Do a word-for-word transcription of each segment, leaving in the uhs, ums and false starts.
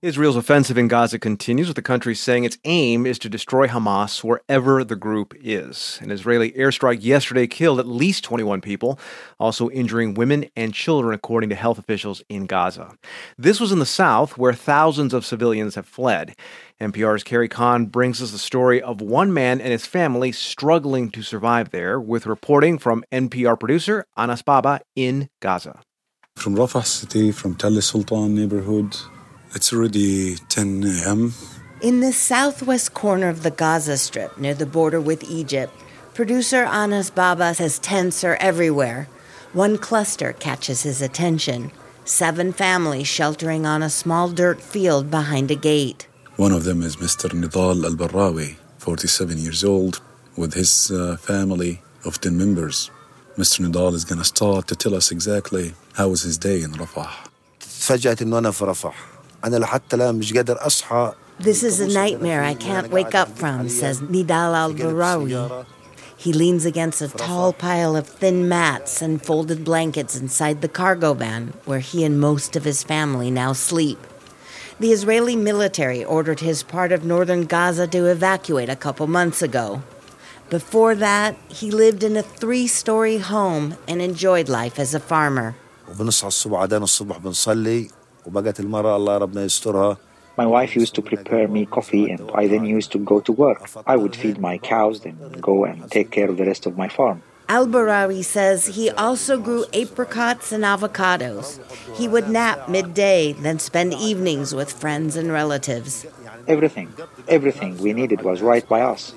Israel's offensive in Gaza continues, with the country saying its aim is to destroy Hamas wherever the group is. An Israeli airstrike yesterday killed at least twenty-one people, also injuring women and children, according to health officials in Gaza. This was in the south, where thousands of civilians have fled. N P R's Carrie Kahn brings us the story of one man and his family struggling to survive there, with reporting from N P R producer Anas Baba in Gaza. From Rafah city, from Tal Sultan neighborhood, it's already ten a.m. In the southwest corner of the Gaza Strip, near the border with Egypt, producer Anas Baba says tents are everywhere. One cluster catches his attention. Seven families sheltering on a small dirt field behind a gate. One of them is Mister Nidal Al-Barrawi, forty-seven years old, with his uh, family of ten members. Mister Nidal is going to start to tell us exactly how was his day in Rafah. تفاجأت إنه أنا في رفح. أنا لحتى الآن مش قادر أصحى. This is a nightmare I can't wake up from, says Nidal Al-Barrawi. He leans against a tall pile of thin mats and folded blankets inside the cargo van, where he and most of his family now sleep. The Israeli military ordered his part of northern Gaza to evacuate a couple months ago. Before that, he lived in a three-story home and enjoyed life as a farmer. وبنصحى الصبح عادنا الصبح بنصلي وبقت المرأة الله ربنا يسترها. My wife used to prepare me coffee and I then used to go to work. I would feed my cows, then go and take care of the rest of my farm. Al-Barrawi says he also grew apricots and avocados. He would nap midday, then spend evenings with friends and relatives. Everything, everything we needed was right by us.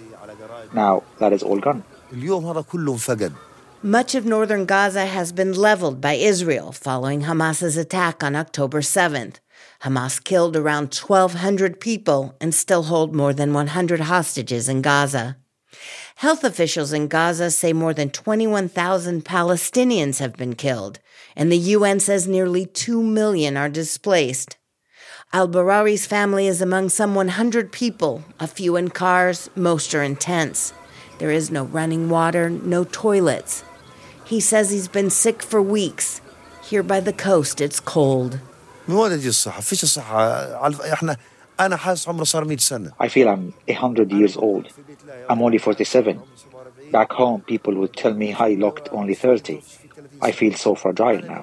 Now that is all gone. اليوم هذا كله انفقد. Much of northern Gaza has been leveled by Israel following Hamas's attack on October seventh. Hamas killed around twelve hundred people and still hold more than one hundred hostages in Gaza. Health officials in Gaza say more than twenty-one thousand Palestinians have been killed, and the U N says nearly two million are displaced. Al-Barrawi's family is among some one hundred people, a few in cars, most are in tents. There is no running water, no toilets. He says he's been sick for weeks. Here by the coast, it's cold. من وين تجي الصحة؟ فيش الصحة. إحنا أنا حاسس عمري صار مئة سنة. I feel I'm a hundred years old. I'm only forty-seven. Back home, people would tell me I looked only thirty. I feel so fragile now.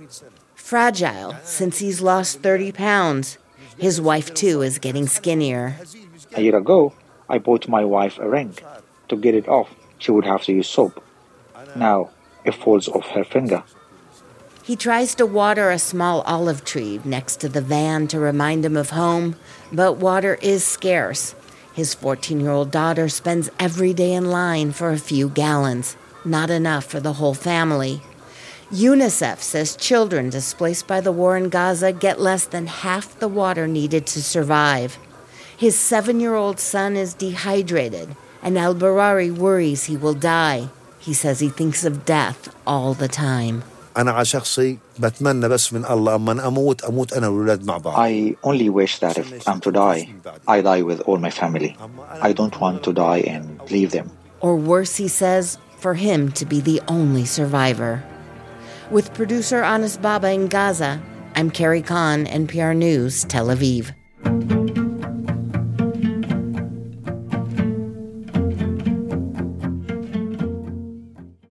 Fragile, since he's lost thirty pounds. His wife, too, is getting skinnier. A year ago, I bought my wife a ring. To get it off, she would have to use soap. Now, it falls off her finger. He tries to water a small olive tree next to the van to remind him of home, but water is scarce. His fourteen-year-old daughter spends every day in line for a few gallons, not enough for the whole family. UNICEF says children displaced by the war in Gaza get less than half the water needed to survive. His seven-year-old son is dehydrated, and Al-Barrawi worries he will die. He says he thinks of death all the time. أنا على شخصي بتمنى بس من الله أما أموت أموت أنا والولاد مع بعض. I only wish that if I'm to die, I die with all my family. I don't want to die and leave them. Or worse, he says, for him to be the only survivor. With producer Anas Baba in Gaza, I'm Carrie Kahn, N P R News, Tel Aviv.